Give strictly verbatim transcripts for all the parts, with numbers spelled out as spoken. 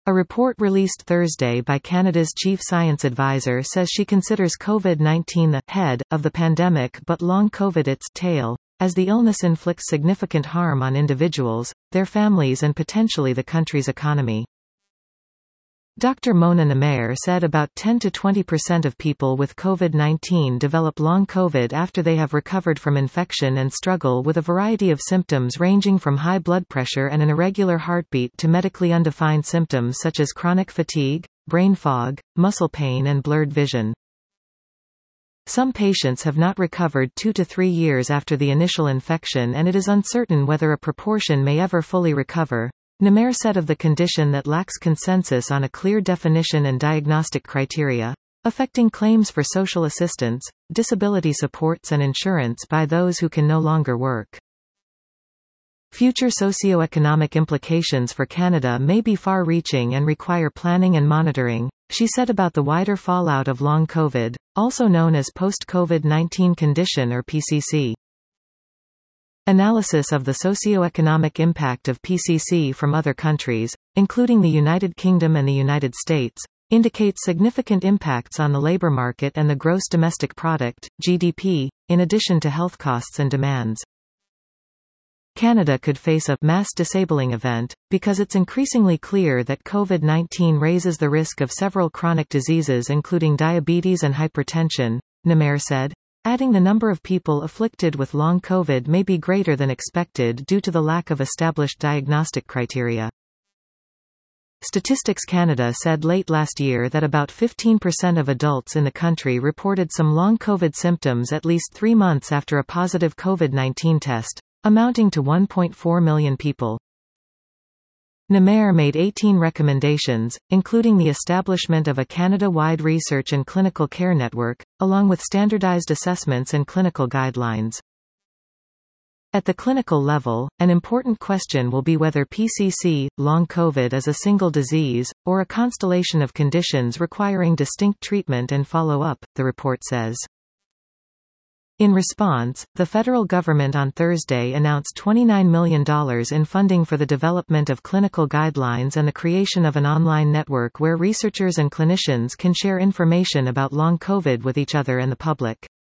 A report released Thursday by Canada's chief science advisor says she considers COVID nineteen the head of the pandemic but long COVID its tail, as the illness inflicts significant harm on individuals, their families and potentially the country's economy. Doctor Mona Namer said about ten to twenty percent of people with COVID nineteen develop long COVID after they have recovered from infection and struggle with a variety of symptoms ranging from high blood pressure and an irregular heartbeat to medically undefined symptoms such as chronic fatigue, brain fog, muscle pain and blurred vision. Some patients have not recovered two to three years after the initial infection, and it is uncertain whether a proportion may ever fully recover. Namer said of the condition that lacks consensus on a clear definition and diagnostic criteria, affecting claims for social assistance, disability supports and insurance by those who can no longer work. Future socio-economic implications for Canada may be far-reaching and require planning and monitoring, she said about the wider fallout of long COVID, also known as post-COVID nineteen condition or P C C. Analysis of the socio-economic impact of P C C from other countries, including the United Kingdom and the United States, indicates significant impacts on the labor market and the gross domestic product, G D P, in addition to health costs and demands. Canada could face a mass disabling event, because it's increasingly clear that COVID nineteen raises the risk of several chronic diseases including diabetes and hypertension, Namer said. Adding the number of people afflicted with long COVID may be greater than expected due to the lack of established diagnostic criteria. Statistics Canada said late last year that about fifteen percent of adults in the country reported some long COVID symptoms at least three months after a positive COVID nineteen test, amounting to one point four million people. Namer made eighteen recommendations, including the establishment of a Canada-wide research and clinical care network, along with standardized assessments and clinical guidelines. At the clinical level, an important question will be whether P C C, long COVID is a single disease, or a constellation of conditions requiring distinct treatment and follow-up, the report says. In response, the federal government on Thursday announced twenty-nine million dollars in funding for the development of clinical guidelines and the creation of an online network where researchers and clinicians can share information about long COVID with each other and the public.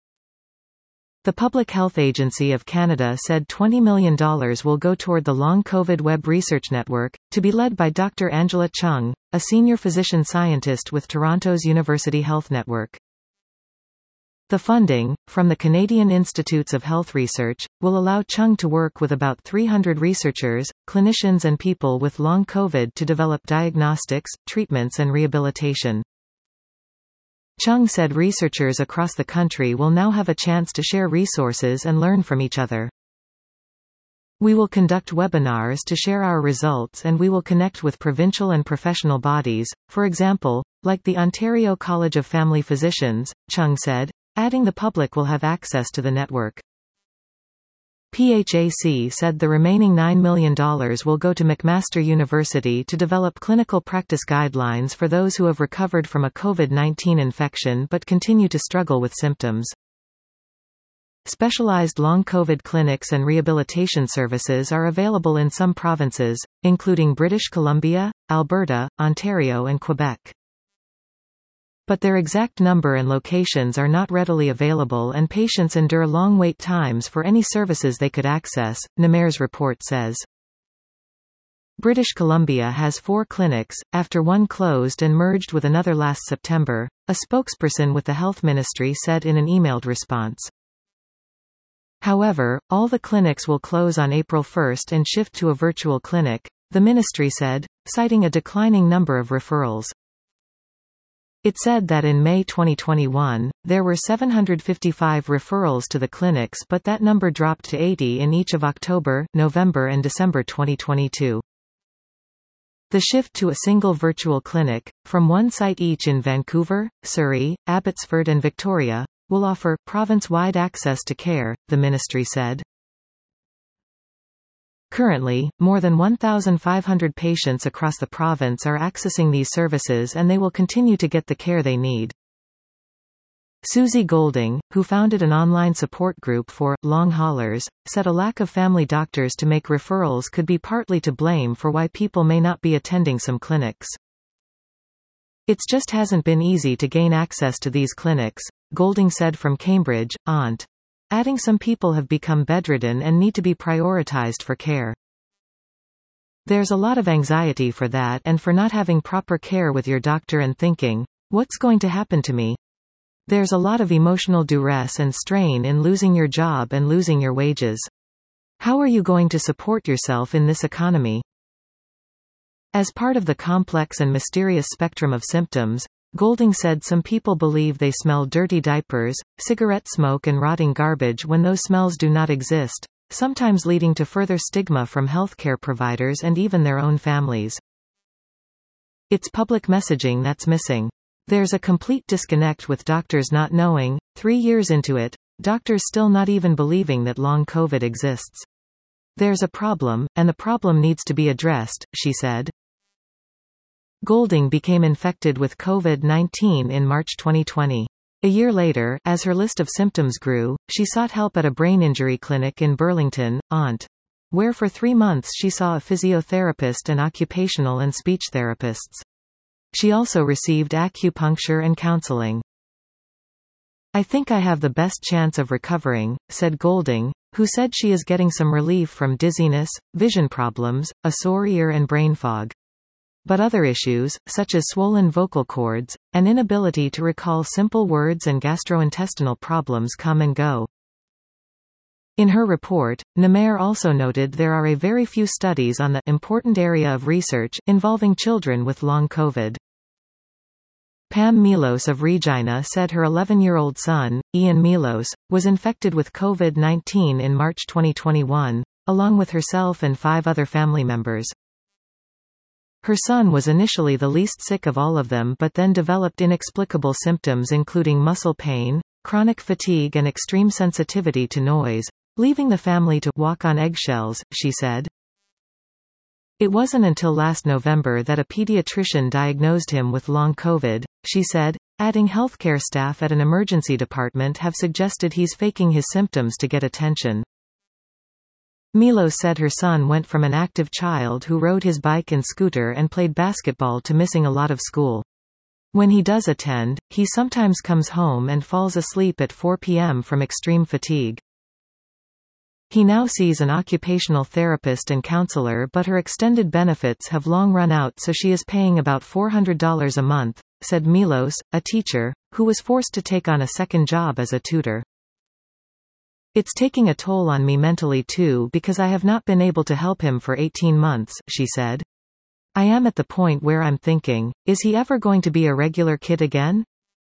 The Public Health Agency of Canada said twenty million dollars will go toward the Long COVID Web Research Network, to be led by Doctor Angela Chung, a senior physician scientist with Toronto's University Health Network. The funding, from the Canadian Institutes of Health Research, will allow Chung to work with about three hundred researchers, clinicians and people with long COVID to develop diagnostics, treatments and rehabilitation. Chung said researchers across the country will now have a chance to share resources and learn from each other. We will conduct webinars to share our results, and we will connect with provincial and professional bodies, for example, like the Ontario College of Family Physicians, Chung said, adding the public will have access to the network. P H A C said the remaining nine million dollars will go to McMaster University to develop clinical practice guidelines for those who have recovered from a COVID nineteen infection but continue to struggle with symptoms. Specialized long COVID clinics and rehabilitation services are available in some provinces, including British Columbia, Alberta, Ontario and Quebec. But their exact number and locations are not readily available, and patients endure long wait times for any services they could access, Namer's report says. British Columbia has four clinics, after one closed and merged with another last September, a spokesperson with the Health Ministry said in an emailed response. However, all the clinics will close on April first and shift to a virtual clinic, the ministry said, citing a declining number of referrals. It said that in May twenty twenty-one, there were seven hundred fifty-five referrals to the clinics, but that number dropped to eighty in each of October, November and December twenty twenty-two. The shift to a single virtual clinic, from one site each in Vancouver, Surrey, Abbotsford and Victoria, will offer province-wide access to care, the ministry said. Currently, more than one thousand five hundred patients across the province are accessing these services, and they will continue to get the care they need. Susie Golding, who founded an online support group for long haulers, said a lack of family doctors to make referrals could be partly to blame for why people may not be attending some clinics. It's just hasn't been easy to gain access to these clinics, Golding said from Cambridge, Ont. Adding some people have become bedridden and need to be prioritized for care. There's a lot of anxiety for that and for not having proper care with your doctor and thinking, what's going to happen to me? There's a lot of emotional duress and strain in losing your job and losing your wages. How are you going to support yourself in this economy? As part of the complex and mysterious spectrum of symptoms, Golding said some people believe they smell dirty diapers, cigarette smoke and rotting garbage when those smells do not exist, sometimes leading to further stigma from healthcare providers and even their own families. It's public messaging that's missing. There's a complete disconnect with doctors not knowing, three years into it, doctors still not even believing that long COVID exists. There's a problem, and the problem needs to be addressed, she said. Golding became infected with COVID nineteen in March twenty twenty. A year later, as her list of symptoms grew, she sought help at a brain injury clinic in Burlington, Ont. Where for three months she saw a physiotherapist and occupational and speech therapists. She also received acupuncture and counseling. I think I have the best chance of recovering, said Golding, who said she is getting some relief from dizziness, vision problems, a sore ear and brain fog. But other issues, such as swollen vocal cords, an inability to recall simple words and gastrointestinal problems come and go. In her report, Namer also noted there are a very few studies on the important area of research involving children with long COVID. Pam Milos of Regina said her eleven-year-old son, Ian Milos, was infected with COVID nineteen in March twenty twenty-one, along with herself and five other family members. Her son was initially the least sick of all of them but then developed inexplicable symptoms including muscle pain, chronic fatigue and extreme sensitivity to noise, leaving the family to walk on eggshells, she said. It wasn't until last November that a pediatrician diagnosed him with long COVID, she said, adding healthcare staff at an emergency department have suggested he's faking his symptoms to get attention. Milos said her son went from an active child who rode his bike and scooter and played basketball to missing a lot of school. When he does attend, he sometimes comes home and falls asleep at four p m from extreme fatigue. He now sees an occupational therapist and counselor but her extended benefits have long run out so she is paying about four hundred dollars a month, said Milos, a teacher, who was forced to take on a second job as a tutor. It's taking a toll on me mentally too because I have not been able to help him for eighteen months, she said. I am at the point where I'm thinking, is he ever going to be a regular kid again?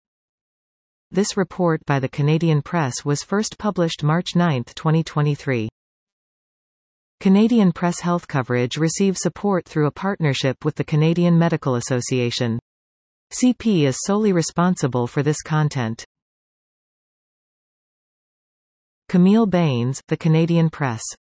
This report by the Canadian Press was first published March ninth twenty twenty-three. Canadian Press health coverage receives support through a partnership with the Canadian Medical Association. C P is solely responsible for this content. Camille Baines, The Canadian Press.